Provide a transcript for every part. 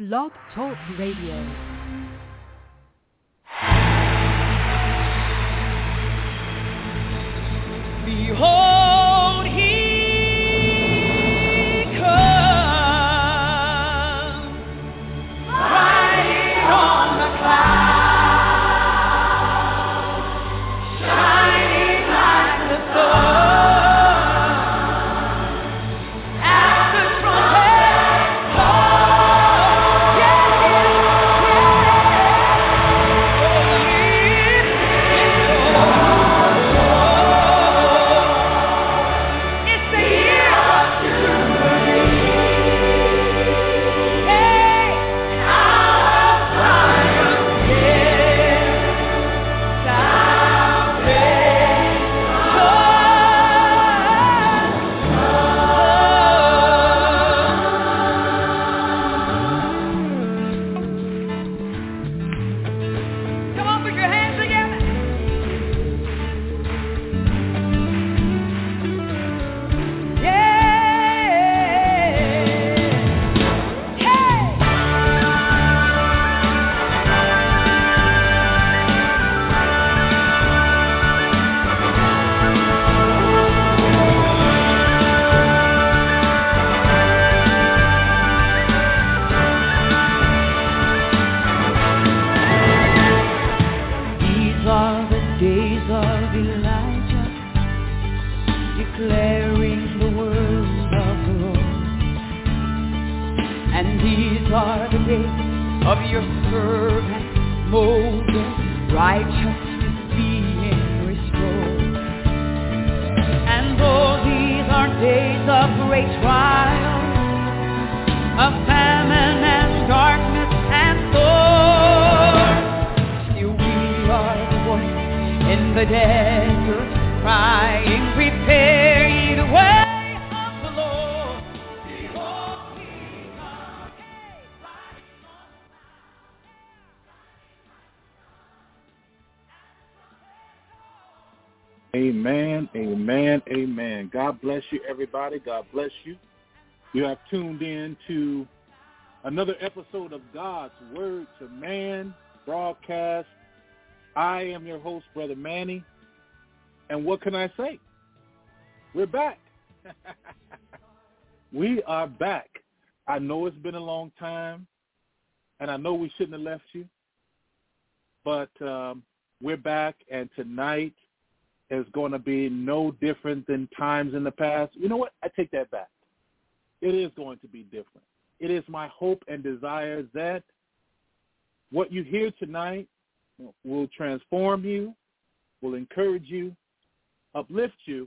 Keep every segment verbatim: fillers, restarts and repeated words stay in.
Blog Talk Radio. Behold, he comes, riding on the clouds, shining like the sun, as the trumpet calls. Yeah, Amen, amen, amen. God bless you, everybody. God bless you. You have tuned in to another episode of God's Word to Man broadcast. I am your host, Brother Manny. And what can I say? We're back. We are back. I know it's been a long time, and I know we shouldn't have left you, but um, we're back, and tonight is going to be no different than times in the past. You know what? I take that back. It is going to be different. It is my hope and desire that what you hear tonight will transform you, will encourage you, uplift you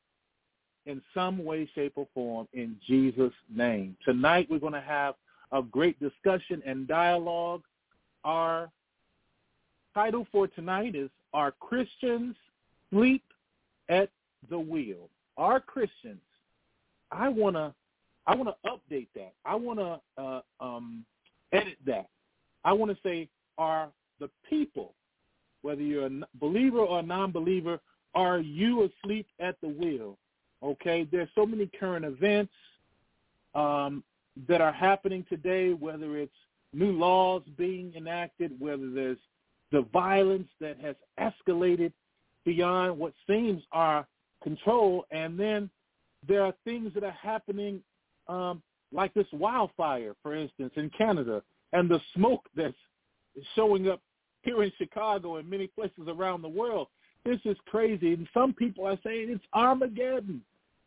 in some way, shape, or form in Jesus' name. Tonight we're going to have a great discussion and dialogue. Our title for tonight is Are Christians Sleep at the Wheel? Are Christians? I want to I want to update that. I want to uh, um, edit that. I want to say, are the people, whether you're a believer or a non-believer, are you asleep at the wheel? Okay, there's so many current events um, that are happening today, whether it's new laws being enacted, whether there's the violence that has escalated beyond what seems our control, and then there are things that are happening um, like this wildfire, for instance, in Canada, and the smoke that's showing up here in Chicago and many places around the world. This is crazy, and some people are saying it's Armageddon.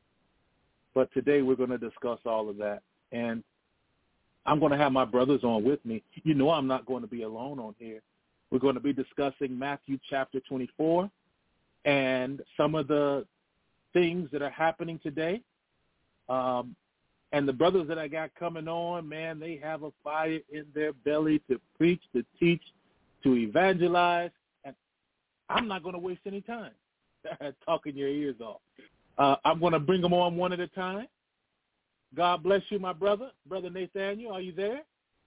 But today we're going to discuss all of that, and I'm going to have my brothers on with me. You know I'm not going to be alone on here. We're going to be discussing Matthew chapter twenty-four and some of the things that are happening today. Um, and the brothers that I got coming on, man, they have a fire in their belly to preach, to teach, to evangelize. And I'm not going to waste any time talking your ears off. Uh, I'm going to bring them on one at a time. God bless you, my brother. Brother Nathaniel, are you there?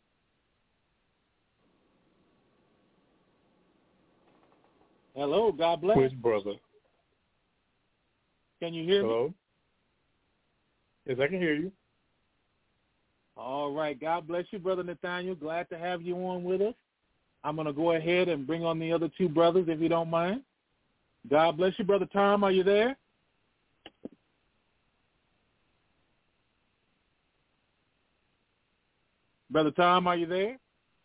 Hello, God bless. Which brother? Can you hear Hello? me? Yes, I can hear you. All right. God bless you, Brother Nathaniel. Glad to have you on with us. I'm going to go ahead and bring on the other two brothers, if you don't mind. God bless you, Brother Tom. Are you there? Brother Tom, are you there?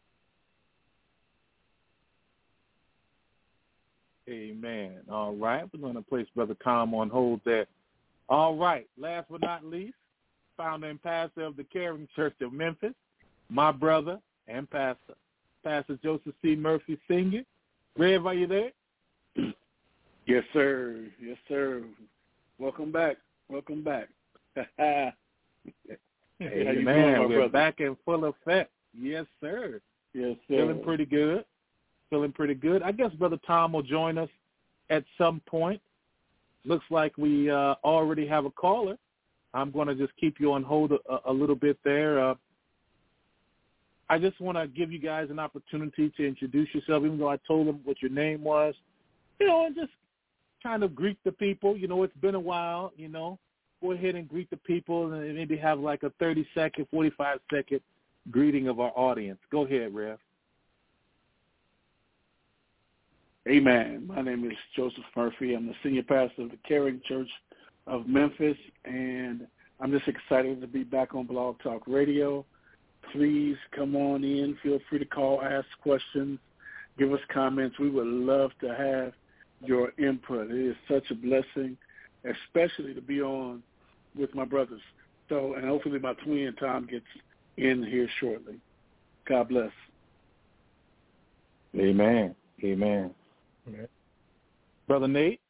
Amen. All right. We're going to place Brother Tom on hold there. All right. Last but not least, founder and pastor of the Caring Church of Memphis, my brother and pastor, Pastor Joseph C. Murphy Senior Rev, are you there? Yes, sir. Yes, sir. Welcome back. Welcome back. Hey, man, we're brother? back in full effect. Yes, sir. Yes, sir. Feeling pretty good. Feeling pretty good. I guess Brother Tom will join us at some point. Looks like we uh, already have a caller. I'm going to just keep you on hold a, a little bit there. Uh, I just want to give you guys an opportunity to introduce yourself, even though I told them what your name was, you know, and just kind of greet the people. You know, it's been a while, you know. Go ahead and greet the people and maybe have like a thirty-second, forty-five-second greeting of our audience. Go ahead, Rev. Amen. My name is Joseph Murphy. I'm the senior pastor of the Caring Church of Memphis, and I'm just excited to be back on Blog Talk Radio. Please come on in. Feel free to call, ask questions, give us comments. We would love to have your input. It is such a blessing, especially to be on with my brothers. So, and hopefully my twin Tom gets in here shortly. God bless. Amen. Amen. Amen. Brother Nate.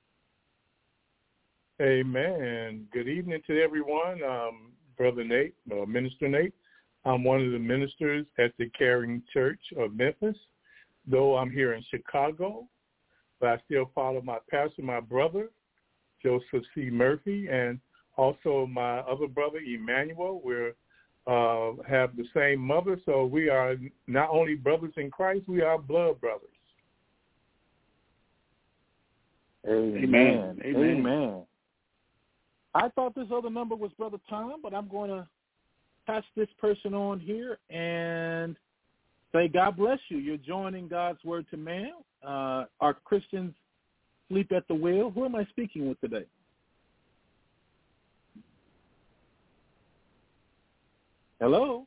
Amen. Good evening to everyone. Um, Brother Nate, uh, Minister Nate. I'm one of the ministers at the Caring Church of Memphis. Though I'm here in Chicago, but I still follow my pastor, my brother, Joseph C. Murphy, and also my other brother, Emmanuel. We uh, have the same mother, so we are not only brothers in Christ, we are blood brothers. Amen. Amen. Amen. Amen. I thought this other number was Brother Tom, but I'm going to pass this person on here and say, God bless you. You're joining God's Word to Man. Uh, are Christians sleep at the wheel? Who am I speaking with today? Hello?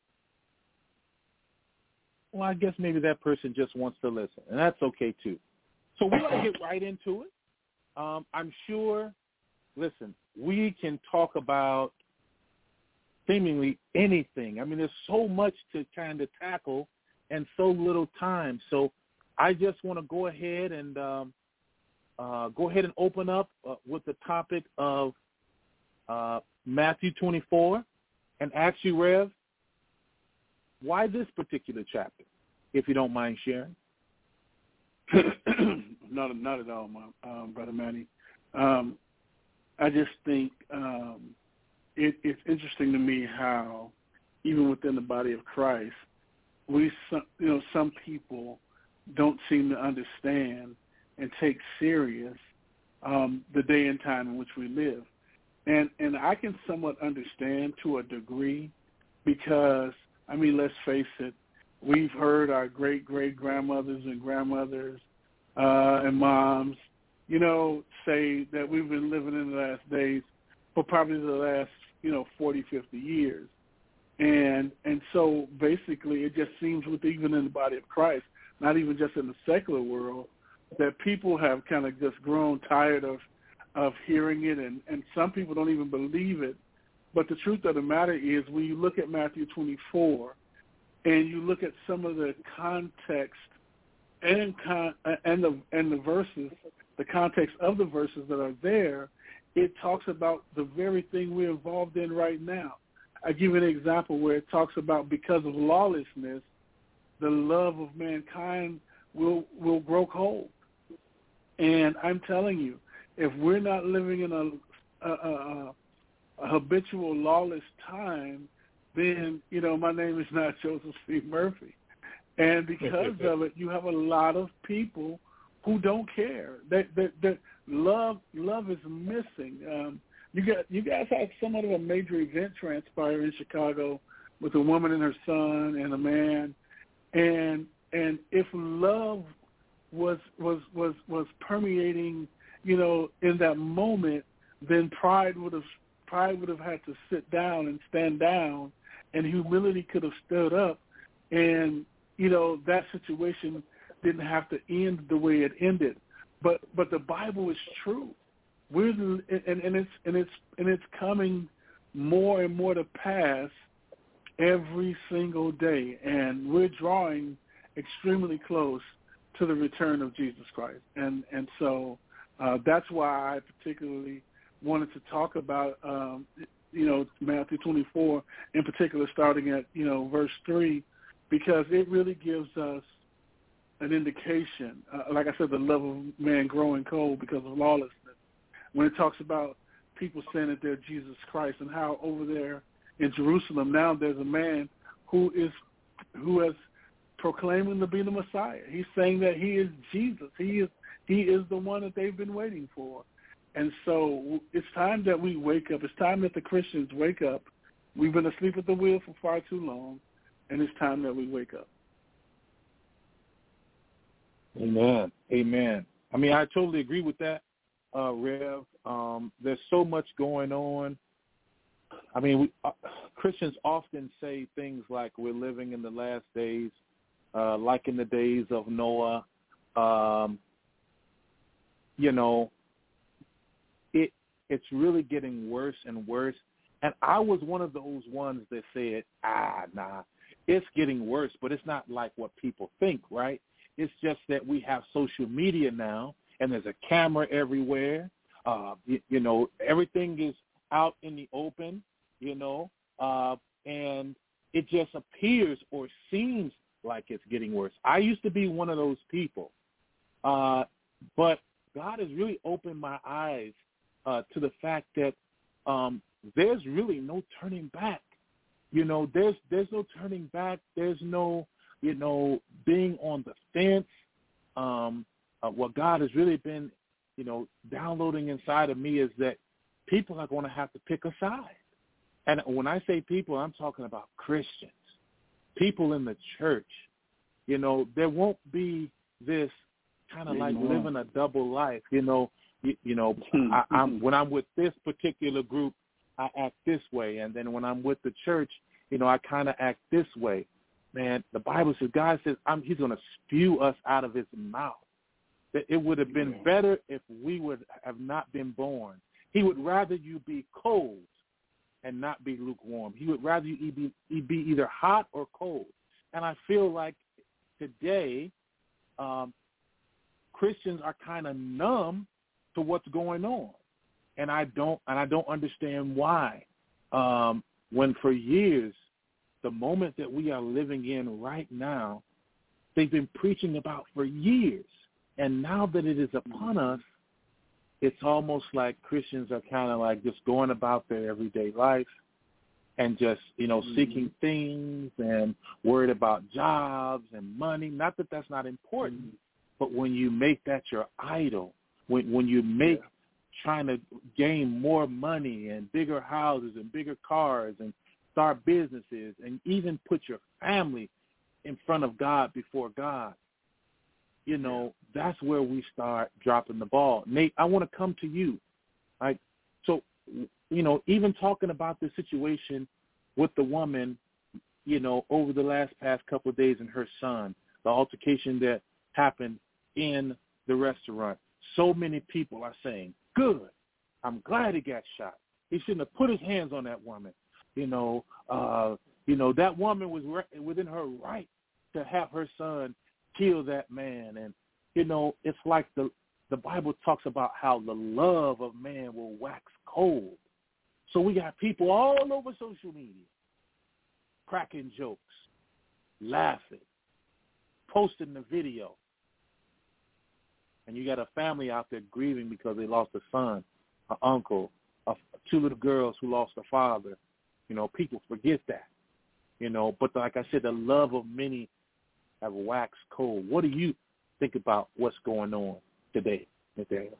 Well, I guess maybe that person just wants to listen, and that's okay, too. So we're going to get right into it. Um, I'm sure, listen, we can talk about seemingly anything. I mean, there's so much to kind of tackle and so little time. So I just want to go ahead and um, uh, go ahead and open up uh, with the topic of uh, Matthew twenty-four and ask you, Rev, why this particular chapter, if you don't mind sharing? not, not at all, my, um, Brother Manny. Um, I just think um, it, it's interesting to me how, even within the body of Christ, we, some, you know, some people don't seem to understand and take serious um, the day and time in which we live. And and I can somewhat understand to a degree because, I mean, let's face it, we've heard our great-great-grandmothers and grandmothers uh, and moms, you know, say that we've been living in the last days for probably the last, you know, forty, fifty years. And and so basically it just seems with even in the body of Christ, not even just in the secular world, that people have kind of just grown tired of, of hearing it, and, and some people don't even believe it. But the truth of the matter is when you look at Matthew twenty-four and you look at some of the context and con, and the and the verses, the context of the verses that are there, it talks about the very thing we're involved in right now. I give you an example where it talks about because of lawlessness, the love of mankind will will grow cold. And I'm telling you, if we're not living in a, a, a, a habitual lawless time, then, you know, my name is not Joseph C. Murphy. And because of it, you have a lot of people who don't care. That that, that love love is missing. Um, you got you guys had somewhat of a major event transpire in Chicago with a woman and her son and a man, and and if love was was was was permeating, you know, in that moment, then pride would have pride would have had to sit down and stand down, and humility could have stood up, and you know that situation didn't have to end the way it ended. But but the Bible is true. We're the, and, and it's and it's and it's coming more and more to pass every single day, and we're drawing extremely close to the return of Jesus Christ. And and so uh, that's why I particularly wanted to talk about um, you know Matthew twenty-four in particular, starting at you know verse three, because it really gives us an indication. Uh, like I said, the love of man growing cold because of lawlessness. When it talks about people saying that they're Jesus Christ, and how over there in Jerusalem now there's a man who is who has proclaiming to be the Messiah. He's saying that he is Jesus. He is he is the one that they've been waiting for. And so it's time that we wake up. It's time that the Christians wake up. We've been asleep at the wheel for far too long, and it's time that we wake up. Amen. Amen. I mean, I totally agree with that, uh, Rev. Um, there's so much going on. I mean, we, uh, Christians often say things like we're living in the last days, uh, like in the days of Noah. Um, you know, it it's really getting worse and worse. And I was one of those ones that said, ah, nah, it's getting worse, but it's not like what people think, right? It's just that we have social media now, and there's a camera everywhere. Uh, you, you know, everything is out in the open, you know, uh, and it just appears or seems like it's getting worse. I used to be one of those people, uh, but God has really opened my eyes uh, to the fact that um, there's really no turning back. You know, there's there's no turning back. There's no, you know, being on the fence. Um, uh, what God has really been, you know, downloading inside of me is that people are going to have to pick a side. And when I say people, I'm talking about Christians, people in the church. You know, there won't be this kind of like living a double life. You know, you, you know, I, I'm when I'm with this particular group, I act this way, and then when I'm with the church, you know, I kind of act this way. Man, the Bible says, God says, I'm, he's going to spew us out of his mouth. That it would have been yeah. better if we would have not been born. He would rather you be cold and not be lukewarm. He would rather you be, be either hot or cold. And I feel like today um, Christians are kind of numb to what's going on. And I don't and I don't understand why. Um, when for years, the moment that we are living in right now, they've been preaching about for years. And now that it is upon us, it's almost like Christians are kind of like just going about their everyday life and just, you know, mm-hmm. seeking things and worried about jobs and money. Not that that's not important, mm-hmm. but when you make that your idol, when when you make yeah. trying to gain more money and bigger houses and bigger cars and start businesses and even put your family in front of God before God, you know, yeah. that's where we start dropping the ball. Nate, I want to come to you. Right? So, you know, even talking about the situation with the woman, you know, over the last past couple of days and her son, the altercation that happened in the restaurant, so many people are saying, good, I'm glad he got shot. He shouldn't have put his hands on that woman. You know, uh, you know, that woman was re- within her right to have her son kill that man. And, you know, it's like the, the Bible talks about how the love of man will wax cold. So we got people all over social media cracking jokes, laughing, posting the video. And you got a family out there grieving because they lost a son, an uncle, a, two little girls who lost a father. You know, people forget that. You know, but like I said, the love of many have waxed cold. What do you think about what's going on today, Nathaniel?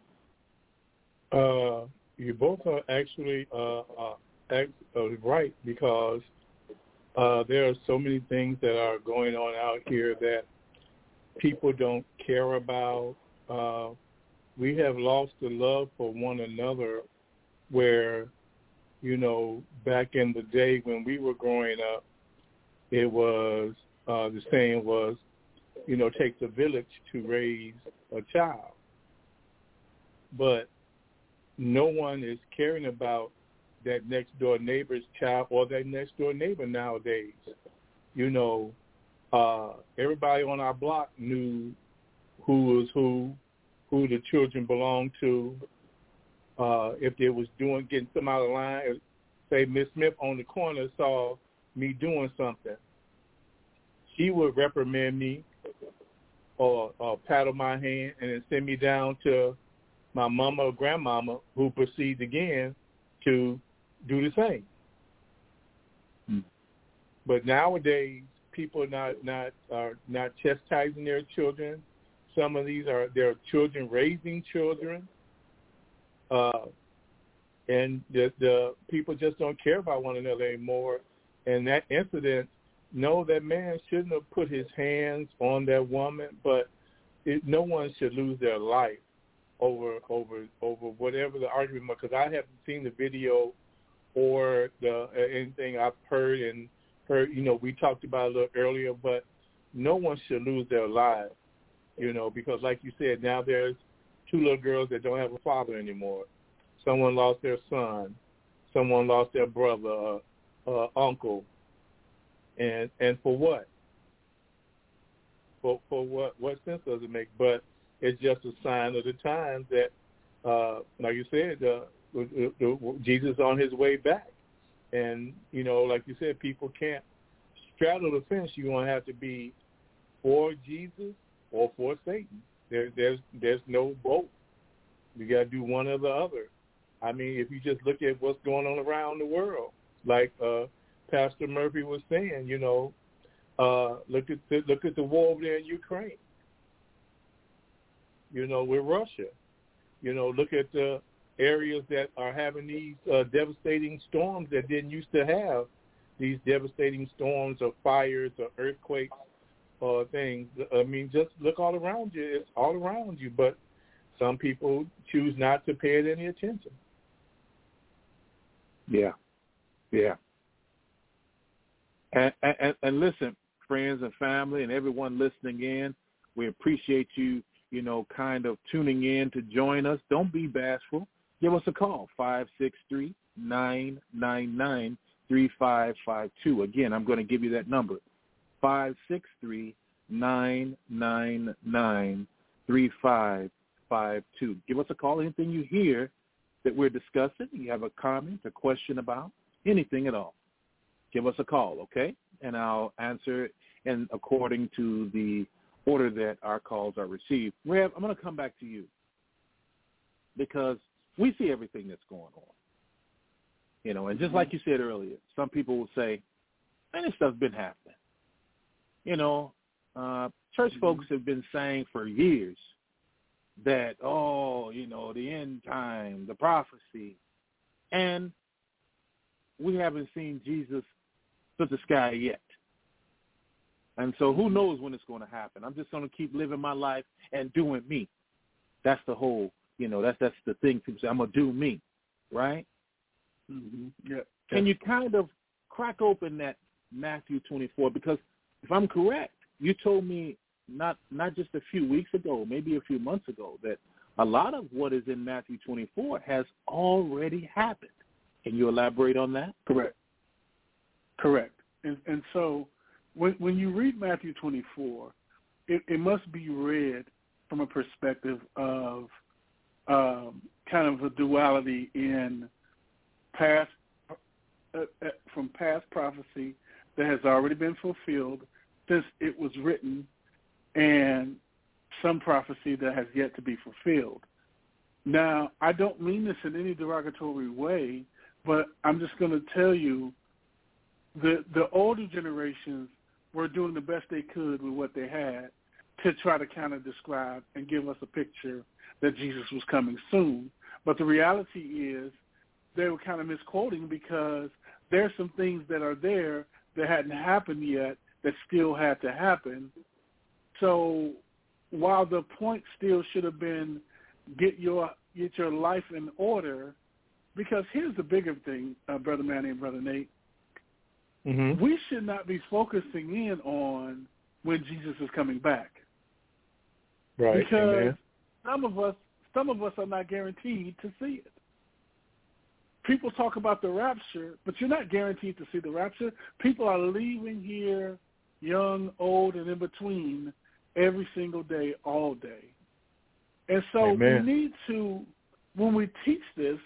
Uh, you both are actually uh, uh, act, uh, right, because Uh, there are so many things that are going on out here that people don't care about. Uh, we have lost the love for one another where, you know, back in the day when we were growing up, it was, uh, the saying was, you know, takes a village to raise a child. But no one is caring about that next door neighbor's child or that next door neighbor nowadays. You know, uh, everybody on our block knew who was who, who the children belonged to. Uh, if they was doing getting some out of line, say Miss Smith on the corner saw me doing something, she would reprimand me or, or paddle my hand and then send me down to my mama or grandmama, who proceeds again to do the same. Hmm. But nowadays, people are not not are not chastising their children. Some of these are their children raising children, uh, and the, the people just don't care about one another anymore. And that incident, no, that man shouldn't have put his hands on that woman, but it, no one should lose their life over over over whatever the argument was, because I haven't seen the video or the uh, anything I've heard and heard. You know, we talked about it a little earlier, but no one should lose their lives. You know, because like you said, now there's two little girls that don't have a father anymore. Someone lost their son. Someone lost their brother, uh, uh, uncle, and and for what? For for what? What sense does it make? But it's just a sign of the times that, uh, like you said, uh, Jesus on his way back. And, you know, like you said, people can't straddle the fence. You're going to have to be for Jesus or for Satan. There, there's there's no both. You got to do one or the other. I mean, if you just look at what's going on around the world, like uh, Pastor Murphy was saying, you know, uh, look at the, look at the war over there in Ukraine. You know, with Russia. You know, look at the areas that are having these uh, devastating storms that didn't used to have these devastating storms or fires or earthquakes or things. I mean, just look all around you. It's all around you, but some people choose not to pay it any attention. Yeah, yeah. And, and, and listen, friends and family and everyone listening in, we appreciate you, you know, kind of tuning in to join us. Don't be bashful. Give us a call, five six three, nine nine nine, three five five two. Again, I'm going to give you that number, five six three, nine nine nine, three five five two. Give us a call. Anything you hear that we're discussing, you have a comment, a question about, anything at all, give us a call, okay? And I'll answer and according to the order that our calls are received. Rev, I'm going to come back to you because we see everything that's going on. You know, and just like you said earlier, some people will say, man, this stuff's been happening. You know, uh, church mm-hmm. folks have been saying for years that, oh, you know, the end time, the prophecy, and we haven't seen Jesus to the sky yet. And so who knows when it's going to happen? I'm just going to keep living my life and doing me. That's the whole, you know, that's that's the thing. People say, I'm going to do me, right? Mm-hmm. Yeah. Can you kind of crack open that Matthew twenty-four? Because if I'm correct, you told me not not just a few weeks ago, maybe a few months ago, that a lot of what is in Matthew twenty-four has already happened. Can you elaborate on that? Correct. Correct. And, and so when, when you read Matthew twenty-four, it, it must be read from a perspective of um, kind of a duality in past, uh, uh, from past prophecy that has already been fulfilled since it was written, and some prophecy that has yet to be fulfilled. Now, I don't mean this in any derogatory way, but I'm just going to tell you the the older generations were doing the best they could with what they had to try to kind of describe and give us a picture that Jesus was coming soon. But the reality is they were kind of misquoting because there's some things that are there that hadn't happened yet that still had to happen. So while the point still should have been get your get your life in order, because here's the bigger thing, uh, Brother Manny and Brother Nate. Mm-hmm. We should not be focusing in on when Jesus is coming back. Right. Because Amen. some of us some of us are not guaranteed to see it. People talk about the rapture, but you're not guaranteed to see the rapture. People are leaving here, young, old, and in between, every single day, all day. And so Amen. we need to, when we teach this,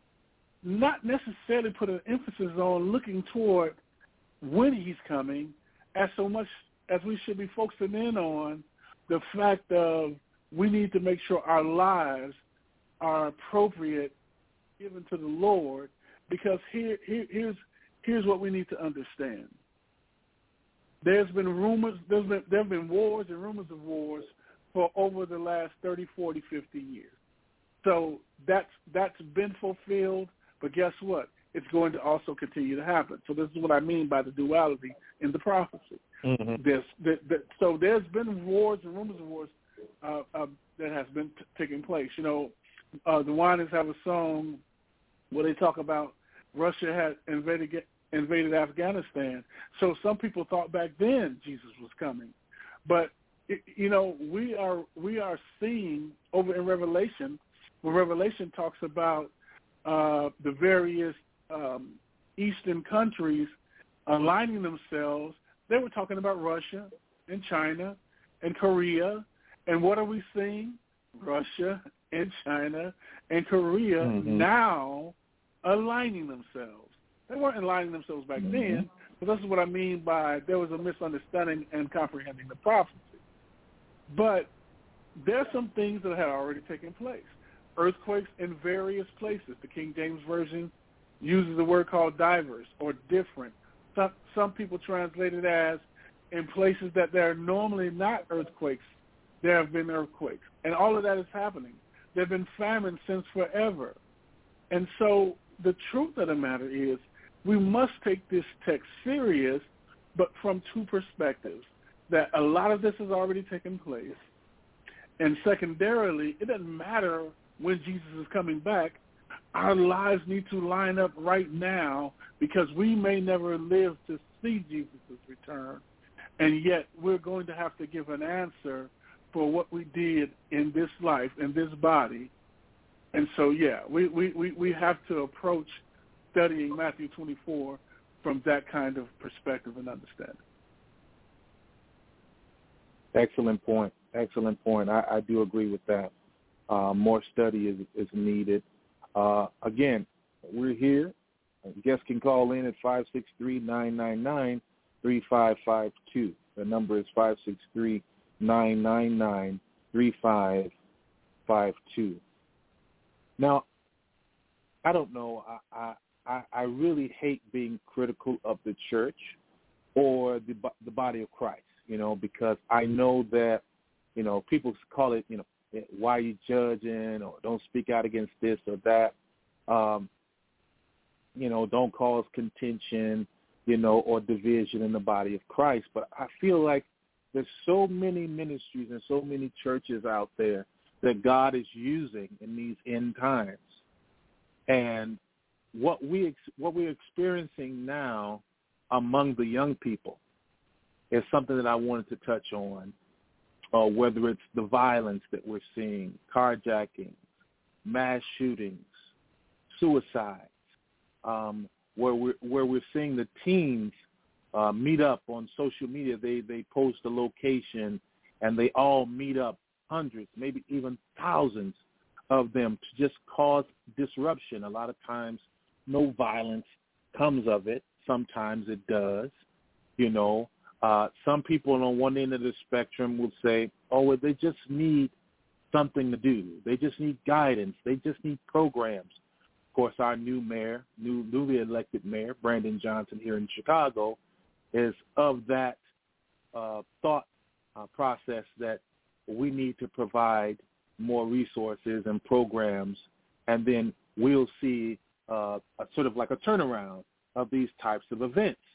not necessarily put an emphasis on looking toward when he's coming, as so much as we should be focusing in on the fact of we need to make sure our lives are appropriate, given to the Lord, because here, here here's here's what we need to understand. There's been rumors, there's been there have been wars and rumors of wars for over the last thirty, forty, fifty years. So that's that's been fulfilled, but guess what? It's going to also continue to happen. So this is what I mean by the duality in the prophecy. Mm-hmm. There's, there, there, so there's been wars and rumors of wars uh, uh, that has been t- taking place. You know, uh, the Winans have a song where they talk about Russia had invaded invaded Afghanistan. So some people thought back then Jesus was coming, but it, you know we are we are seeing over in Revelation, where Revelation talks about uh, the various um, Eastern countries aligning themselves. They were talking about Russia and China and Korea, and what are we seeing? Russia and China and Korea mm-hmm. now aligning themselves. They weren't aligning themselves back mm-hmm. then, but this is what I mean by there was a misunderstanding and comprehending the prophecy. But there are some things that had already taken place. Earthquakes in various places. The King James Version uses a word called diverse or different. Some, some people translate it as in places that there are normally not earthquakes, there have been earthquakes. And all of that is happening. There have been famines since forever. And so the truth of the matter is we must take this text serious, but from two perspectives, that a lot of this has already taken place. And secondarily, it doesn't matter when Jesus is coming back. Our lives need to line up right now because we may never live to see Jesus' return, and yet we're going to have to give an answer for what we did in this life, in this body. And so, yeah, we, we, we, we have to approach studying Matthew twenty-four from that kind of perspective and understanding. Excellent point. Excellent point. I, I do agree with that. Uh, more study is, is needed. Uh, again, we're here. Guests can call in at five six three, nine nine nine, three five five two. The number is five six three, nine nine nine, three five five two. Now, I don't know. I, I, I really hate being critical of the church or the the body of Christ, you know, because I know that, you know, people call it, you know, why are you judging, or don't speak out against this or that, um, you know, don't cause contention, you know, or division in the body of Christ. But I feel like there's so many ministries and so many churches out there that God is using in these end times. And what we what we're experiencing now among the young people is something that I wanted to touch on. Uh, whether it's the violence that we're seeing, carjackings, mass shootings, suicides, um, where we're where we're seeing the teens uh, meet up on social media. They they post a location and they all meet up, hundreds, maybe even thousands of them, to just cause disruption. A lot of times, no violence comes of it. Sometimes it does, you know. Uh, some people on one end of the spectrum will say, oh, well, they just need something to do. They just need guidance. They just need programs. Of course, our new mayor, new, newly elected mayor, Brandon Johnson here in Chicago, is of that uh, thought uh, process that we need to provide more resources and programs, and then we'll see uh, a sort of like a turnaround of these types of events.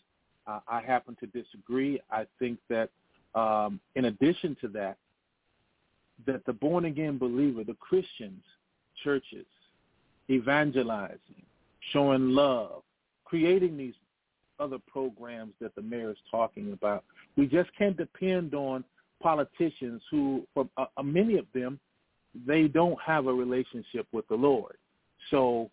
Uh, I happen to disagree. I think that um, in addition to that, that the born-again believer, the Christians, churches, evangelizing, showing love, creating these other programs that the mayor is talking about. We just can't depend on politicians who, for uh, many of them, they don't have a relationship with the Lord. So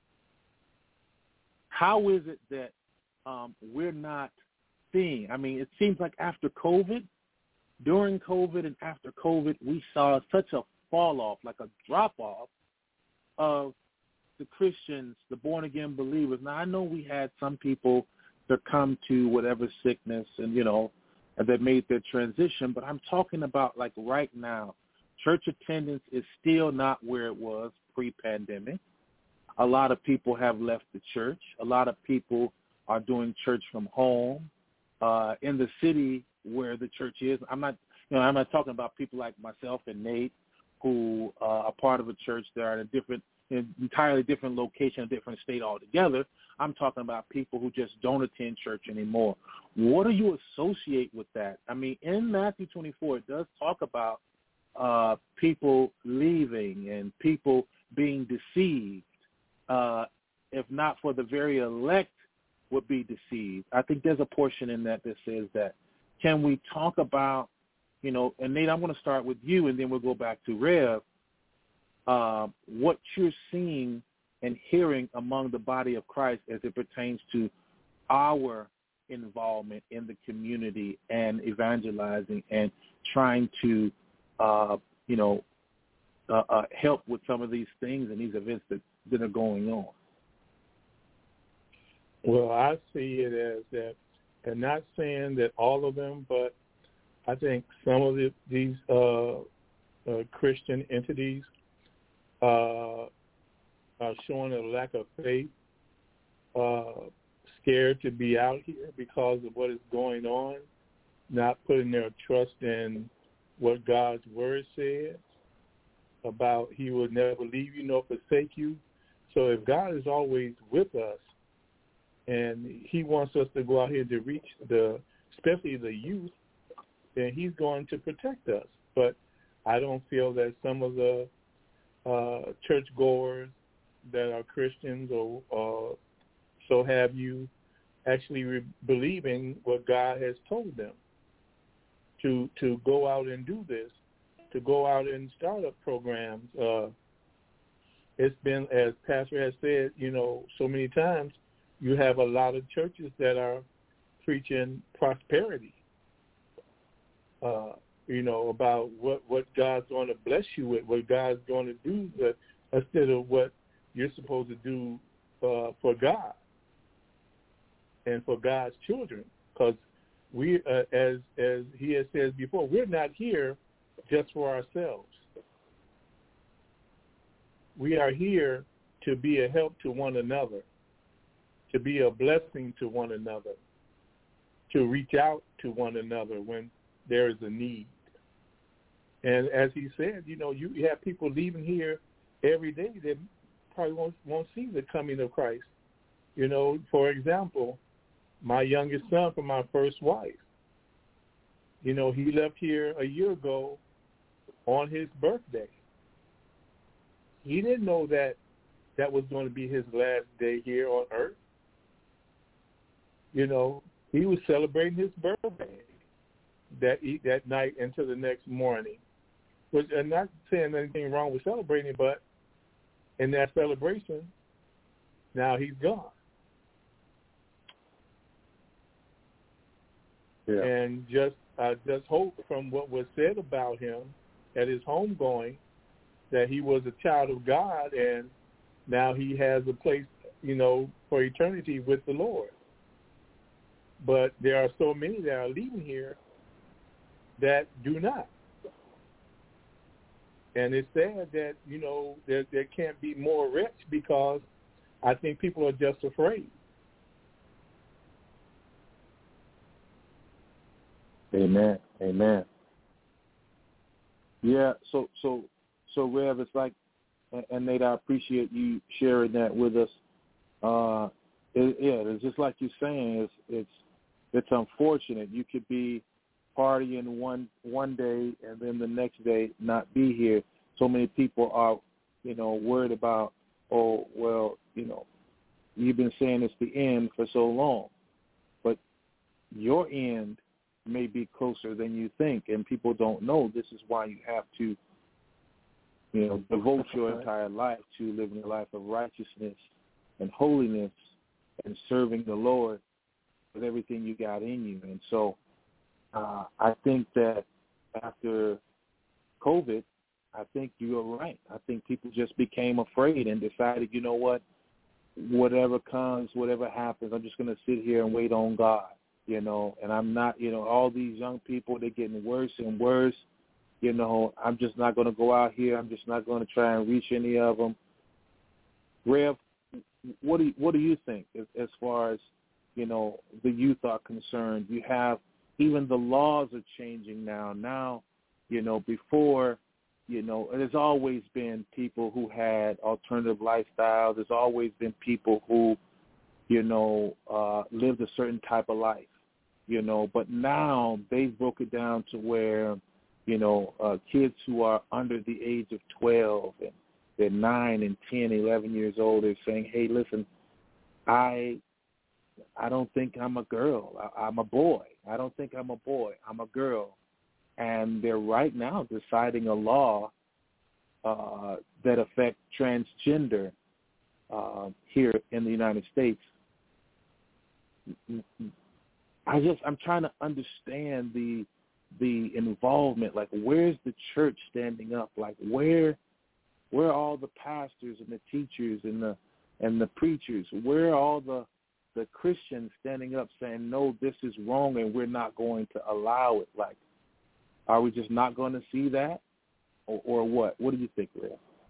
how is it that um, we're not seeing? I mean, it seems like after COVID, during COVID and after COVID, we saw such a fall-off, like a drop-off of the Christians, the born-again believers. Now, I know we had some people that come to whatever sickness and, you know, that made their transition, but I'm talking about like right now, church attendance is still not where it was pre-pandemic. A lot of people have left the church. A lot of people are doing church from home. Uh, in the city where the church is, I'm not, you know, I'm not talking about people like myself and Nate who uh, are part of a church that are in a different, in an entirely different location, a different state altogether. I'm talking about people who just don't attend church anymore. What do you associate with that? I mean, in Matthew twenty-four, it does talk about uh, people leaving and people being deceived. Uh, if not for the very elect would be deceived. I think there's a portion in that that says that. Can we talk about, you know, and Nate, I'm going to start with you, and then we'll go back to Rev, uh, what you're seeing and hearing among the body of Christ as it pertains to our involvement in the community and evangelizing and trying to, uh, you know, uh, uh, help with some of these things and these events that, that are going on. Well, I see it as that, and not saying that all of them, but I think some of the, these uh, uh, Christian entities uh, are showing a lack of faith, uh, scared to be out here because of what is going on, not putting their trust in what God's word says about he will never leave you nor forsake you. So if God is always with us, and he wants us to go out here to reach the, especially the youth, then he's going to protect us. But I don't feel that some of the uh, churchgoers that are Christians or uh, so have you actually re- believing what God has told them to to go out and do this, to go out and start up programs. Uh, it's been, as Pastor has said, you know, so many times, you have a lot of churches that are preaching prosperity, uh, you know, about what, what God's going to bless you with, what God's going to do, that, instead of what you're supposed to do uh, for God and for God's children. Because we, uh, as as he has said before, we're not here just for ourselves. We are here to be a help to one another, to be a blessing to one another, to reach out to one another when there is a need. And as he said, you know, you have people leaving here every day that probably won't, won't see the coming of Christ. You know, for example, my youngest son from my first wife, you know, he left here a year ago on his birthday. He didn't know that that was going to be his last day here on earth. You know, he was celebrating his birthday that that night into the next morning. Which, I'm not saying anything wrong with celebrating, but in that celebration, now he's gone. Yeah. And just I just hope from what was said about him at his homegoing that he was a child of God, and now he has a place, you know, for eternity with the Lord. But there are so many that are leaving here that do not. And it's sad that, you know, there, there can't be more rich because I think people are just afraid. Amen. Amen. Yeah, so so so Rev, it's like, and Nate, I appreciate you sharing that with us. Uh, it, yeah, it's just like you're saying. It's it's it's unfortunate. You could be partying one one day and then the next day not be here. So many people are, you know, worried about, oh, well, you know, you've been saying it's the end for so long. But your end may be closer than you think, and people don't know. This is why you have to, you know, devote your entire life to living a life of righteousness and holiness and serving the Lord with everything you got in you. And so uh, I think that after COVID, I think you're right. I think people just became afraid and decided, you know what, whatever comes, whatever happens, I'm just going to sit here and wait on God. You know, and I'm not, you know, all these young people, they're getting worse and worse. You know, I'm just not going to go out here. I'm just not going to try and reach any of them. Rev, what do you, what do you think as, as far as, you know, the youth are concerned? You have, even the laws are changing now. Now, you know, before, you know, there's always been people who had alternative lifestyles. There's always been people who, you know, uh, lived a certain type of life. You know, but now they've broke it down to where, you know, uh, kids who are under the age of twelve and they're nine and ten, eleven years old, they're saying, hey, listen, I I don't think I'm a girl. I, I'm a boy. I don't think I'm a boy. I'm a girl. And they're right now deciding a law uh, that affects transgender uh, here in the United States. I just, I'm trying to understand the the involvement. Like, where's the church standing up? Like, where where are all the pastors and the teachers and the and the preachers? Where are all the the Christians standing up saying, no, this is wrong and we're not going to allow it? Like, are we just not going to see that, or, or what? What do you think, Ray?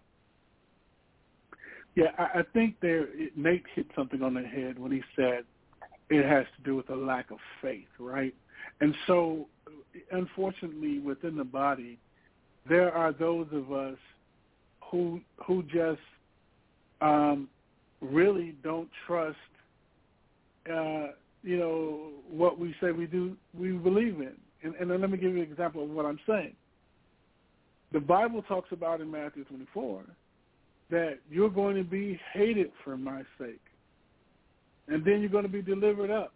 Yeah, I, I think there Nate hit something on the head when he said it has to do with a lack of faith, right? And so, unfortunately, within the body, there are those of us who who just um, really don't trust, uh, you know, what we say we do, we believe in. And, and then let me give you an example of what I'm saying. The Bible talks about in Matthew twenty-four that you're going to be hated for my sake, and then you're going to be delivered up.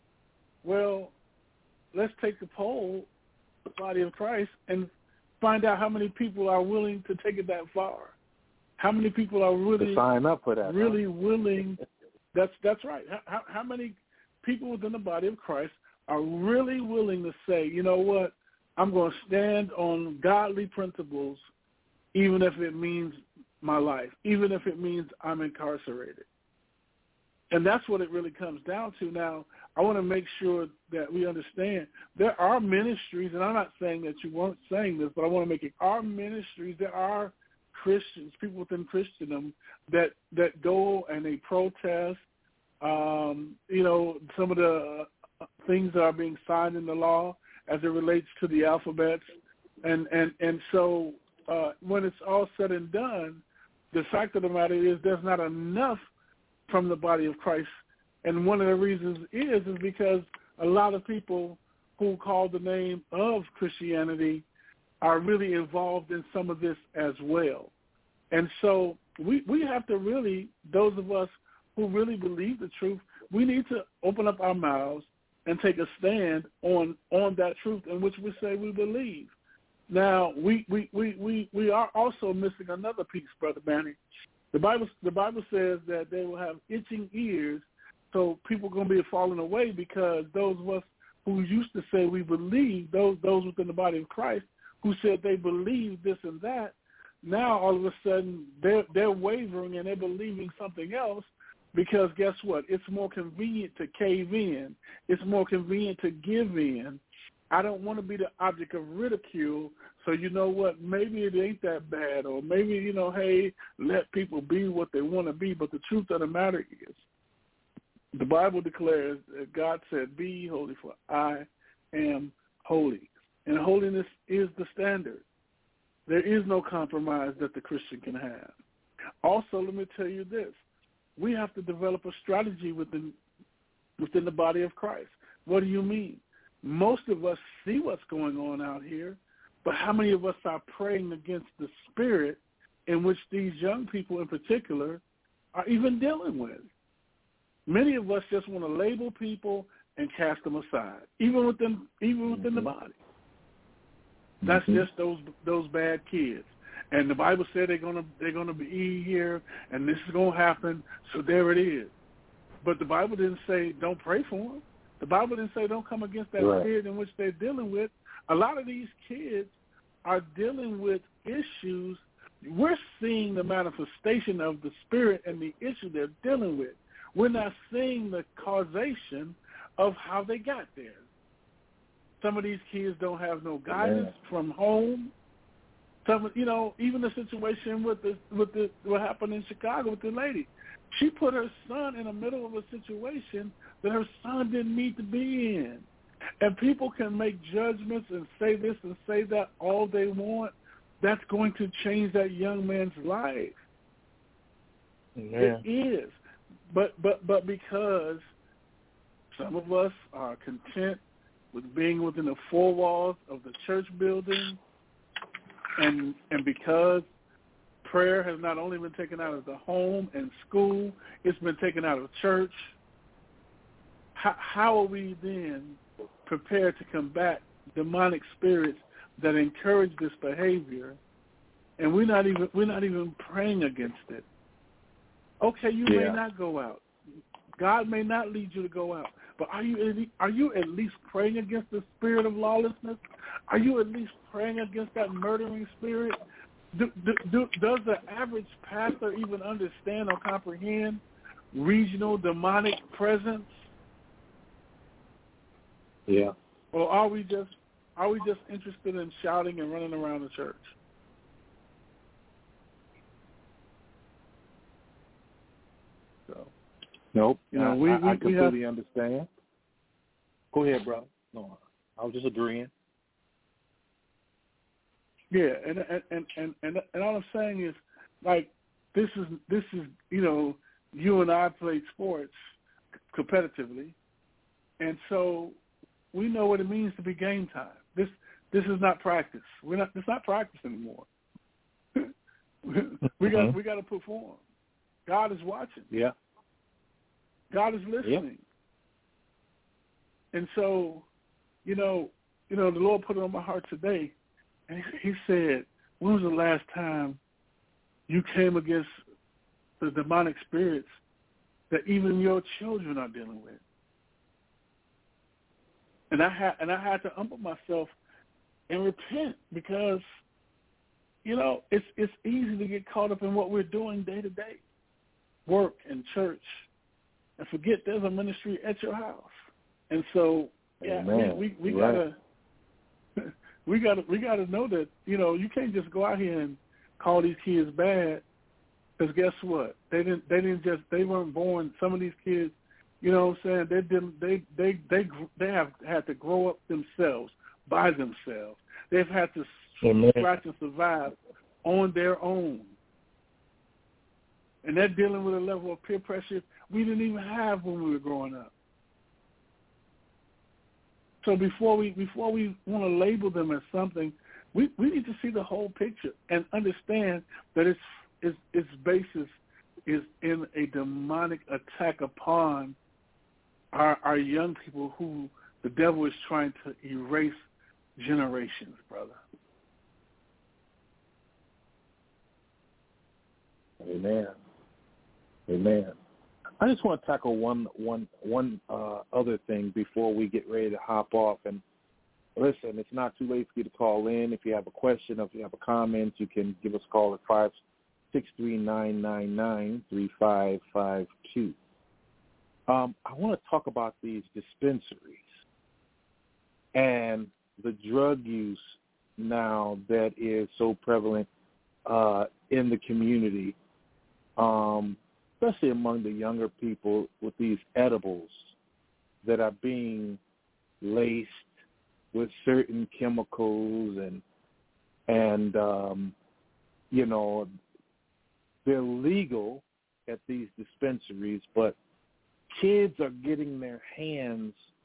Well, let's take the poll, the body of Christ, and find out how many people are willing to take it that far. How many people are really to sign up for that? Really huh? willing. That's that's right. How, how many people within the body of Christ are really willing to say, you know what, I'm going to stand on godly principles, even if it means my life, even if it means I'm incarcerated. And that's what it really comes down to. Now, I want to make sure that we understand there are ministries, and I'm not saying that you weren't saying this, but I want to make it, our ministries, there are Christians, people within Christendom that, that go and they protest, um, you know, some of the things that are being signed in the law as it relates to the alphabets. And, and, and so uh, when it's all said and done, the fact of the matter is there's not enough from the body of Christ. And one of the reasons is is because a lot of people who call the name of Christianity are really involved in some of this as well. And so we, we have to really, those of us who really believe the truth, we need to open up our mouths and take a stand on, on that truth in which we say we believe. Now, we, we, we, we, we are also missing another piece, Brother Manny. The Bible the Bible says that they will have itching ears, so people are going to be falling away because those of us who used to say we believe, those those within the body of Christ who said they believe this and that, now all of a sudden they're, they're wavering and they're believing something else because guess what? It's more convenient to cave in. It's more convenient to give in. I don't want to be the object of ridicule, so you know what, maybe it ain't that bad, or maybe, you know, hey, let people be what they want to be. But the truth of the matter is, the Bible declares that God said, be ye holy, for I am holy. And holiness is the standard. There is no compromise that the Christian can have. Also, let me tell you this. We have to develop a strategy within within the body of Christ. What do you mean? Most of us see what's going on out here, but how many of us are praying against the spirit in which these young people in particular are even dealing with? Many of us just want to label people and cast them aside, even within even within mm-hmm. the body. That's mm-hmm. just those those bad kids. And the Bible said they're gonna they're gonna be here, and this is gonna happen. So there it is. But the Bible didn't say don't pray for them. The Bible didn't say don't come against that right. spirit in which they're dealing with. A lot of these kids are dealing with issues. We're seeing the manifestation of the spirit and the issue they're dealing with. We're not seeing the causation of how they got there. Some of these kids don't have no guidance yeah. from home. Some, you know, even the situation with the with the what happened in Chicago with the lady. She put her son in the middle of a situation that her son didn't need to be in. And people can make judgments and say this and say that all they want. That's going to change that young man's life. Yeah. It is. But but but because some of us are content with being within the four walls of the church building, and and because prayer has not only been taken out of the home and school, it's been taken out of church, how, how are we then prepared to combat demonic spirits that encourage this behavior, and we're not even we're not even praying against it? Okay, you yeah. may not go out. God may not lead you to go out. But are you are you at least praying against the spirit of lawlessness? Are you at least praying against that murdering spirit? Do, do, do, does the average pastor even understand or comprehend regional demonic presence? Yeah. Or are we just are we just interested in shouting and running around the church? So, nope. You know, I, we, I, we, I completely we have, understand. Go ahead, bro. No, I was just agreeing. Yeah, and and, and and and and all I'm saying is, like, this is this is you know, you and I played sports competitively, and so we know what it means to be game time. This this is not practice. We're not. It's not practice anymore. we got mm-hmm. we got to perform. God is watching. Yeah. God is listening. Yeah. And so, you know, you know, the Lord put it on my heart today, and He said, "When was the last time you came against the demonic spirits that even your children are dealing with?" And I had and I had to humble myself and repent, because, you know, it's it's easy to get caught up in what we're doing day to day, work and church, and forget there's a ministry at your house. And so, yeah, Amen. we we, we right. gotta we gotta we gotta know that, you know, you can't just go out here and call these kids bad, because guess what? They didn't they didn't just they weren't born. Some of these kids, you know what I'm saying, they didn't they they they they have had to grow up themselves by themselves. They've had to Amen. scratch and survive on their own. And they're dealing with a level of peer pressure we didn't even have when we were growing up. So before we before we want to label them as something, we, we need to see the whole picture and understand that its its its basis is in a demonic attack upon our our young people, who the devil is trying to erase generations, brother. Amen. Amen. I just want to tackle one, one, one uh, other thing before we get ready to hop off. And listen, it's not too late for you to call in. If you have a question, or if you have a comment, you can give us a call at five six three nine nine nine three five five two. Um, I want to talk about these dispensaries and the drug use now that is so prevalent uh, in the community. Um, especially among the younger people, with these edibles that are being laced with certain chemicals, and, and um, you know, they're legal at these dispensaries, but kids are getting their hands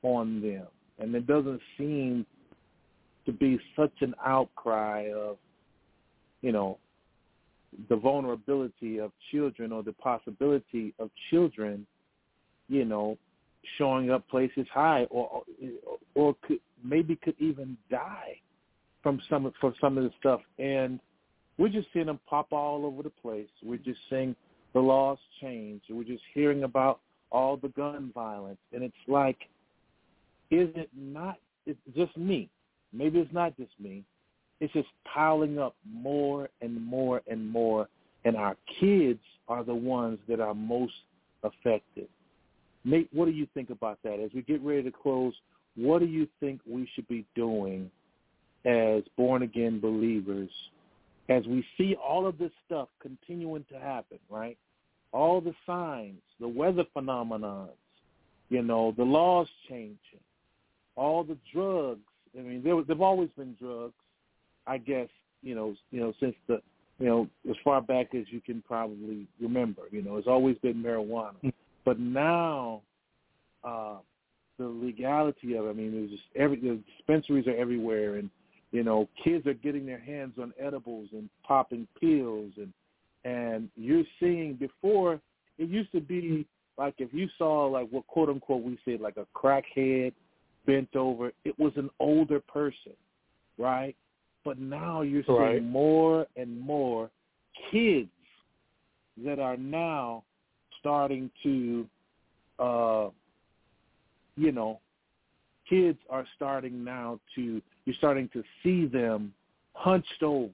on them. And it doesn't seem to be such an outcry of, you know, the vulnerability of children or the possibility of children, you know, showing up places high or or could, maybe could even die from some for some of the stuff. And we're just seeing them pop all over the place. We're just seeing the laws change. We're just hearing about all the gun violence. And it's like, is it not it's just me? Maybe it's not just me. It's just piling up more and more and more, and our kids are the ones that are most affected. Nate, what do you think about that? As we get ready to close, what do you think we should be doing as born-again believers as we see all of this stuff continuing to happen, right? All the signs, the weather phenomenons, you know, the laws changing, all the drugs. I mean, there there've always been drugs, I guess, you know, you know, since the, you know, as far back as you can probably remember, you know, it's always been marijuana. But now uh, the legality of it, I mean, there's just every, the dispensaries are everywhere, and, you know, kids are getting their hands on edibles and popping pills, and and you're seeing before, it used to be like if you saw like what quote unquote we said like a crackhead bent over, it was an older person, right? But now you're seeing right. more and more kids that are now starting to, uh, you know, kids are starting now to, you're starting to see them hunched over,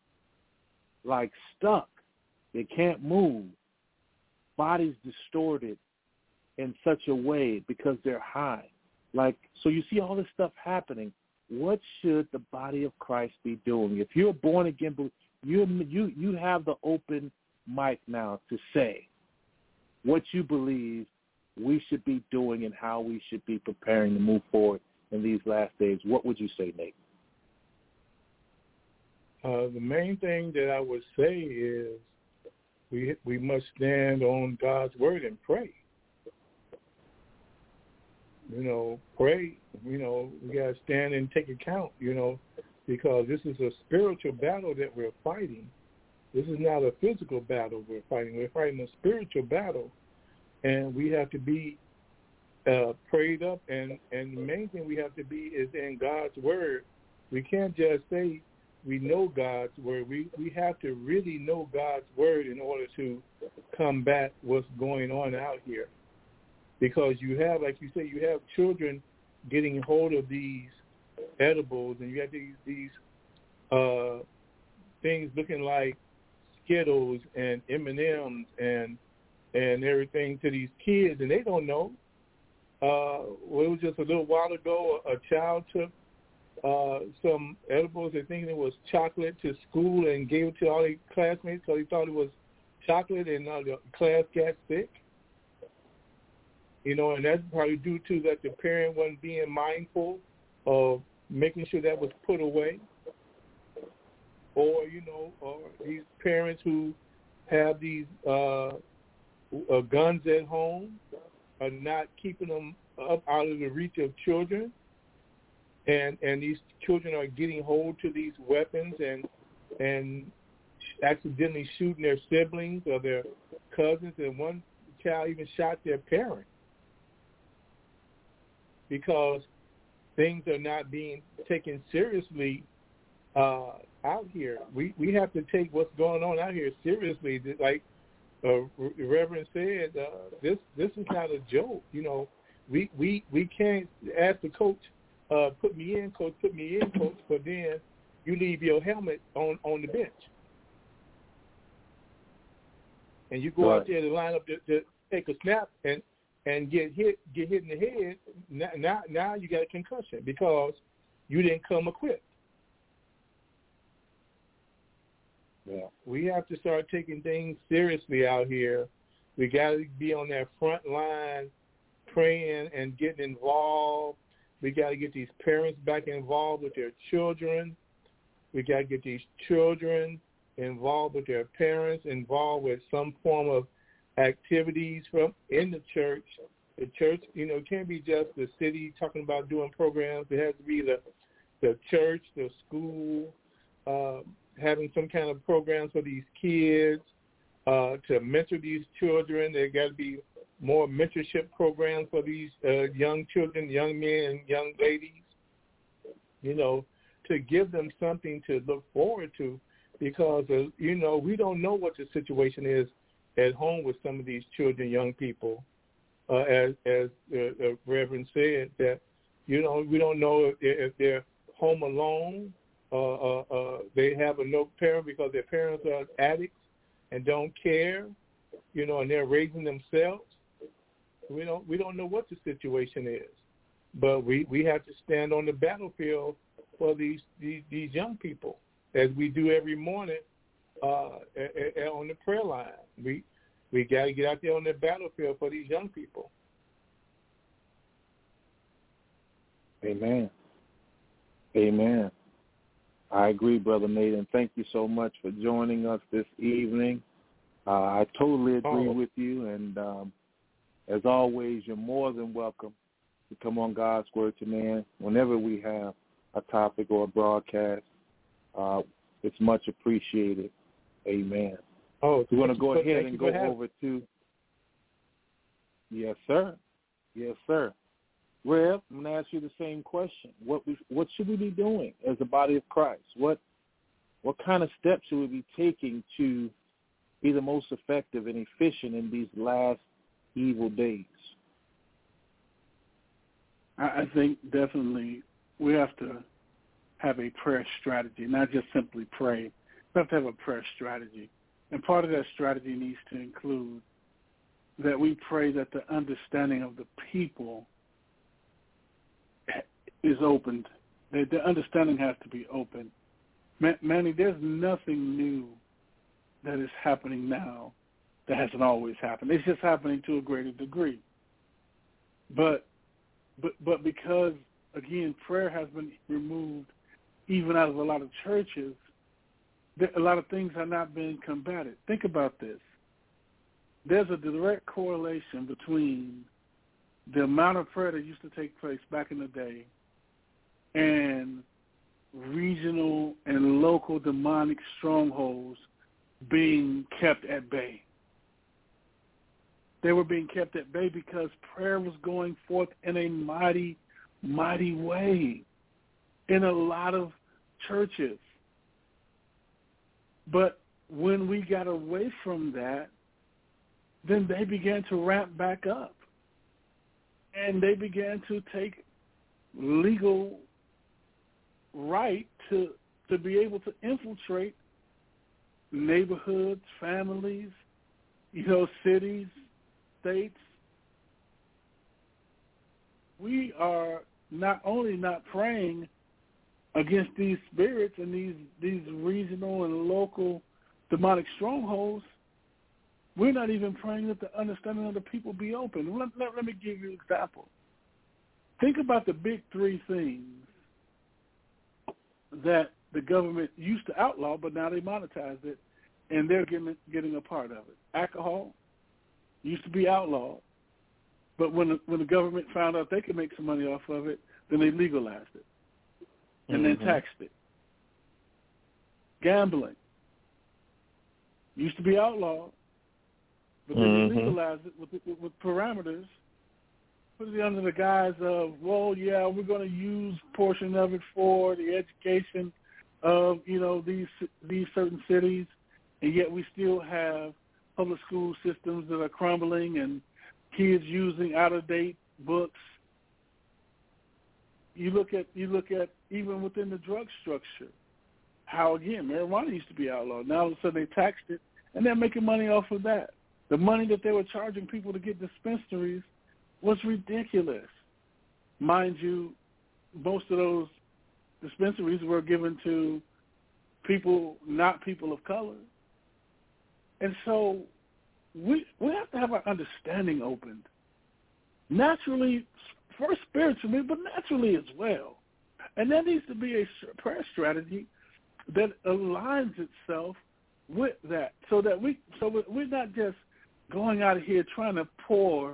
like stuck. They can't move. Bodies distorted in such a way because they're high. Like, so you see all this stuff happening. What should the body of Christ be doing? If you're born again, you you you have the open mic now to say what you believe we should be doing and how we should be preparing to move forward in these last days. What would you say, Nate? Uh, the main thing that I would say is we we must stand on God's word and pray. You know, pray, you know, we got to stand and take account, you know, because this is a spiritual battle that we're fighting. This is not a physical battle we're fighting. We're fighting a spiritual battle, and we have to be uh, prayed up, and, and the main thing we have to be is in God's word. We can't just say we know God's word. We, we have to really know God's word in order to combat what's going on out here. Because you have, like you say, you have children getting hold of these edibles, and you have these these uh, things looking like Skittles and M and M's and and everything to these kids, and they don't know. Uh, well, it was just a little while ago, a, a child took uh, some edibles and thinking it was chocolate to school and gave it to all his classmates because he thought it was chocolate, and uh, the class got sick. You know, and that's probably due to that the parent wasn't being mindful of making sure that was put away. Or, you know, or these parents who have these uh, uh, guns at home are not keeping them up out of the reach of children. And and these children are getting hold to these weapons and and accidentally shooting their siblings or their cousins. And one child even shot their parent. Because things are not being taken seriously uh, out here. We we have to take what's going on out here seriously. Like uh, the Reverend said, uh, this this is not a joke. You know, we we, we can't ask the coach, uh, put me in, coach, put me in, coach, but then you leave your helmet on, on the bench. And you go right. out there to line up to, to take a snap and and get hit get hit in the head, now, now now you got a concussion because you didn't come equipped. Yeah. We have to start taking things seriously out here. We got to be on that front line praying and getting involved. We got to get these parents back involved with their children. We got to get these children involved with their parents, involved with some form of activities from in the church The church, you know, it can't be just the city talking about doing programs. It has to be the the church, the school, uh, having some kind of programs for these kids uh, to mentor these children. There got to be more mentorship programs for these uh, young children, young men, and young ladies, you know, to give them something to look forward to, because, uh, you know, we don't know what the situation is at home with some of these children, young people. Uh, as as the uh, uh, Reverend said, that, you know, we don't know if they're, if they're home alone, uh, uh, uh, they have a no parent because their parents are addicts and don't care, you know, and they're raising themselves. We don't we don't know what the situation is, but we, we have to stand on the battlefield for these these, these young people, as we do every morning uh, a, a, on the prayer line. We we got to get out there on the battlefield for these young people. Amen. Amen. I agree, Brother Nate, and thank you so much for joining us this evening. Uh, I totally agree oh. with you, and um, as always, you're more than welcome to come on God's Word to Man whenever we have a topic or a broadcast. Uh, it's much appreciated. Amen. Oh, we're going to go ahead and go over to. Yes, sir. Yes, sir. Rev, I'm going to ask you the same question. What we, what should we be doing as the body of Christ? What what kind of steps should we be taking to be the most effective and efficient in these last evil days? I think definitely we have to have a prayer strategy, not just simply pray. We have to have a prayer strategy. And part of that strategy needs to include that we pray that the understanding of the people is opened. The, the understanding has to be open. Man, Manny, there's nothing new that is happening now that hasn't always happened. It's just happening to a greater degree. But but but because, again, prayer has been removed even out of a lot of churches, there, a lot of things are not being combated. Think about this. There's a direct correlation between the amount of prayer that used to take place back in the day and regional and local demonic strongholds being kept at bay. They were being kept at bay because prayer was going forth in a mighty, mighty way in a lot of churches. But when we got away from that, then they began to ramp back up. And they began to take legal right to to be able to infiltrate neighborhoods, families, you know, cities, states. We are not only not praying against these spirits and these, these regional and local demonic strongholds, we're not even praying that the understanding of the people be open. Let, let, let me give you an example. Think about the big three things that the government used to outlaw, but now they monetized it, and they're getting, getting a part of it. Alcohol used to be outlawed, but when the, when the government found out they could make some money off of it, then they legalized it and mm-hmm. then taxed it. Gambling used to be outlawed, but then mm-hmm. they legalized it with, with, with parameters, put it under the guise of, well, yeah, we're going to use a portion of it for the education of, you know, these these certain cities, and yet we still have public school systems that are crumbling and kids using out-of-date books. You look at you look at even within the drug structure, how, again, marijuana used to be outlawed. Now all of a sudden they taxed it, and they're making money off of that. The money that they were charging people to get dispensaries was ridiculous. Mind you, most of those dispensaries were given to people, not people of color. And so we we have to have our understanding opened. Naturally, first spiritually, but naturally as well. And there needs to be a prayer strategy that aligns itself with that, so that we so we're not just going out of here trying to pour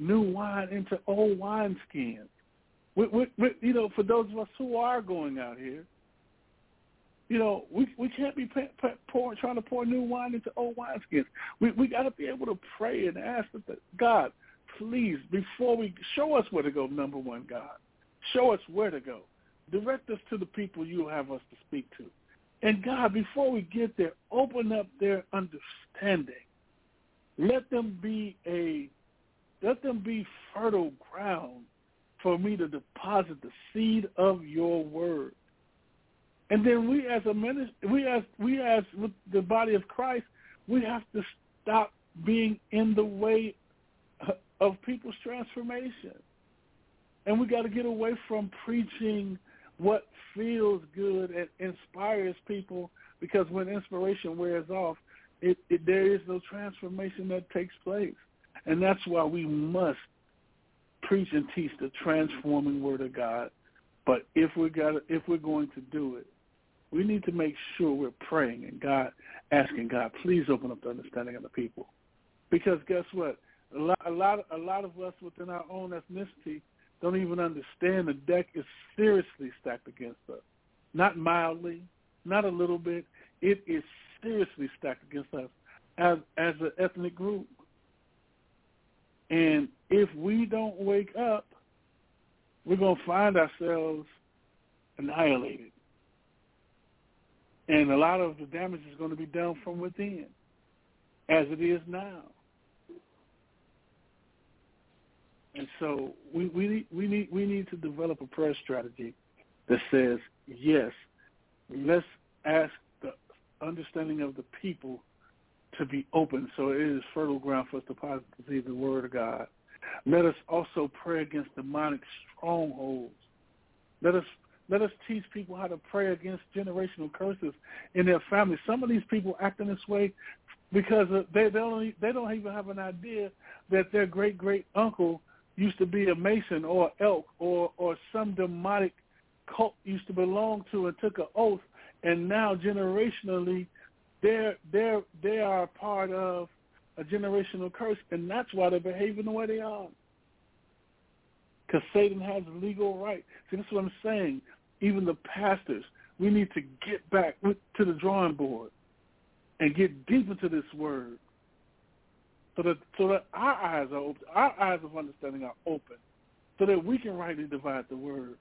new wine into old wineskins. We, we, we, you know, for those of us who are going out here, you know, we we can't be pour, trying to pour new wine into old wineskins. We we got to be able to pray and ask that God, please, before we show us where to go. Number one, God, show us where to go. Direct us to the people you have us to speak to. And God, before we get there, open up their understanding. Let them be a, let them be fertile ground for me to deposit the seed of your word. And then we as a ministry, we as we as with the body of Christ, we have to stop being in the way of people's transformation. And we got to get away from preaching what feels good and inspires people, because when inspiration wears off, it, it, there is no transformation that takes place. And that's why we must preach and teach the transforming word of God. But if we got, if we're going to do it, we need to make sure we're praying and God, asking God, please open up the understanding of the people. Because guess what? A lot, a lot, a lot of us within our own ethnicity don't even understand the deck is seriously stacked against us. Not mildly, not a little bit. It is seriously stacked against us as as an ethnic group. And if we don't wake up, we're going to find ourselves annihilated. And a lot of the damage is going to be done from within, as it is now. And so we, we need we need we need to develop a prayer strategy that says, yes, let's ask the understanding of the people to be open so it is fertile ground for us to positively the word of God. Let us also pray against demonic strongholds. Let us let us teach people how to pray against generational curses in their families. Some of these people acting this way because they, they don't they don't even have an idea that their great great uncle used to be a Mason or elk or, or some demonic cult used to belong to and took an oath, and now generationally they're, they're, they are part of a generational curse, and that's why they're behaving the way they are. Because Satan has legal right. See, that's what I'm saying. Even the pastors, we need to get back to the drawing board and get deep into this word. So that so that our eyes are open, our eyes of understanding are open, so that we can rightly divide the word.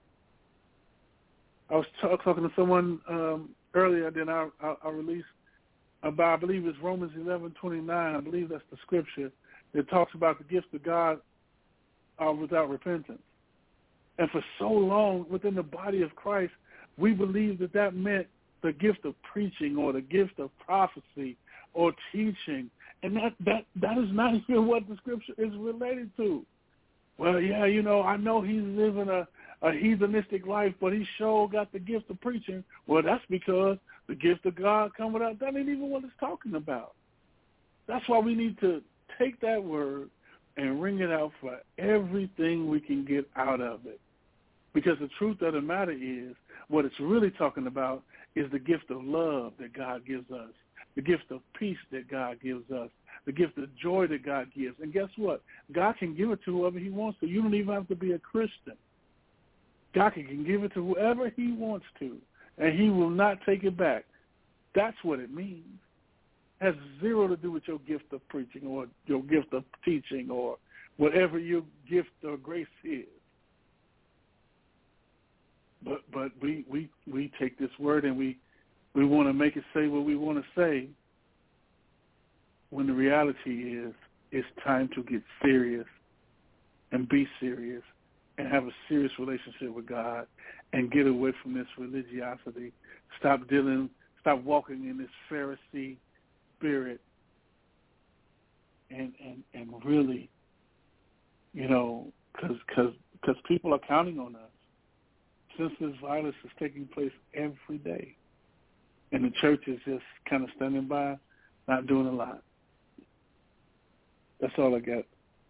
I was t- talking to someone um, earlier, then I, I, I released about, I believe it's Romans eleven twenty-nine. I believe that's the scripture that talks about the gifts of God are without repentance. And for so long within the body of Christ, we believed that that meant the gift of preaching or the gift of prophecy or teaching. And that, that, that is not even what the scripture is related to. Well, yeah, you know, I know he's living a, a heathenistic life, but he sure got the gift of preaching. Well, that's because the gift of God come without. That ain't even what it's talking about. That's why we need to take that word and wring it out for everything we can get out of it. Because the truth of the matter is, what it's really talking about is the gift of love that God gives us, the gift of peace that God gives us, the gift of joy that God gives. And guess what? God can give it to whoever he wants to. You don't even have to be a Christian. God can give it to whoever he wants to, and he will not take it back. That's what it means. It has zero to do with your gift of preaching or your gift of teaching or whatever your gift or grace is. But but we, we, we take this word and we, we want to make it say what we want to say, when the reality is it's time to get serious and be serious and have a serious relationship with God and get away from this religiosity. Stop dealing, stop walking in this Pharisee spirit and, and, and really, you know, because cause, cause people are counting on us. Senseless violence is taking place every day. And the church is just kind of standing by, not doing a lot. That's all I got.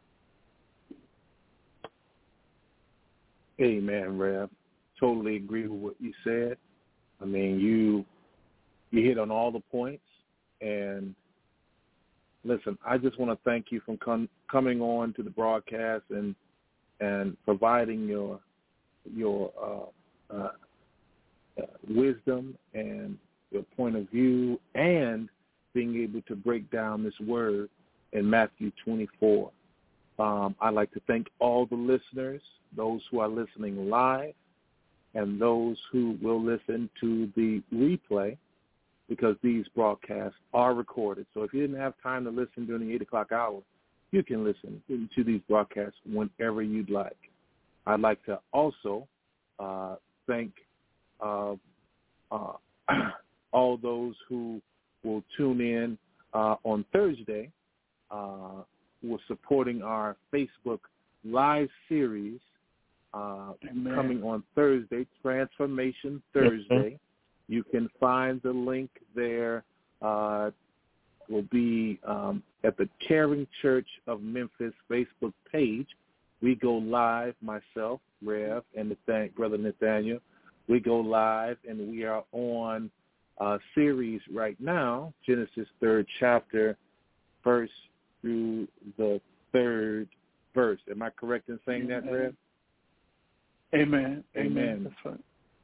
Amen, Rev. Totally agree with what you said. I mean, you you hit on all the points, and listen, I just want to thank you for com- coming on to the broadcast and and providing your your uh, uh, uh, wisdom and your point of view, and being able to break down this word in Matthew twenty-four. Um, I'd like to thank all the listeners, those who are listening live, and those who will listen to the replay, because these broadcasts are recorded. So if you didn't have time to listen during the eight o'clock hour, you can listen to these broadcasts whenever you'd like. I'd like to also uh, thank uh, uh, all those who will tune in uh, on Thursday. Uh, who are supporting our Facebook Live series uh, coming on Thursday, Transformation Thursday. You can find the link there. Uh, will be um, at the Caring Church of Memphis Facebook page. We go live, myself, Rev, and Nathan- Brother Nathaniel. We go live, and we are on a series right now, Genesis third chapter, first through the third verse. Am I correct in saying that, Rev? Amen. Amen. Amen. That's right.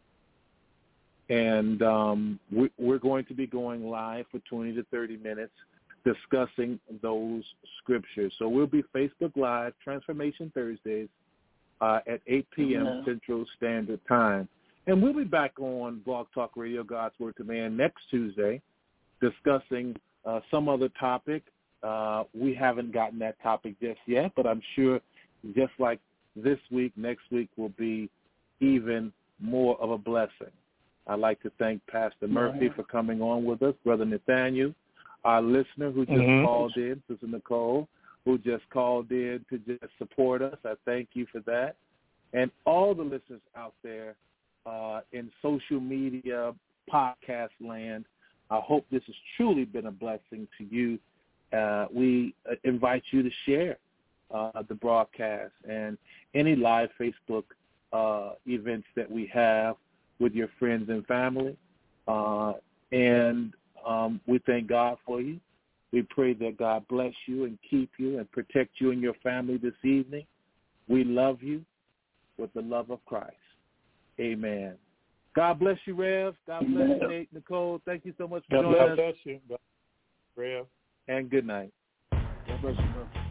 And um, we, we're going to be going live for twenty to thirty minutes discussing those scriptures. So we'll be Facebook Live, Transformation Thursdays, uh, at eight p.m. Amen. Central Standard Time. And we'll be back on Blog Talk Radio, God's Word to Man, next Tuesday, discussing uh, some other topic. Uh, we haven't gotten that topic just yet, but I'm sure just like this week, next week will be even more of a blessing. I'd like to thank Pastor Murphy for coming on with us, Brother Nathaniel, our listener who just mm-hmm. called in, Sister Nicole, who just called in to just support us. I thank you for that. And all the listeners out there uh, in social media, podcast land, I hope this has truly been a blessing to you. Uh, we uh, invite you to share uh, the broadcast and any live Facebook uh, events that we have with your friends and family. Uh, and um, we thank God for you. We pray that God bless you and keep you and protect you and your family this evening. We love you with the love of Christ. Amen. God bless you, Rev. God bless you, Nate, Nicole. Thank you so much for God joining us. bless you, Rev. And good night. God bless you, brother.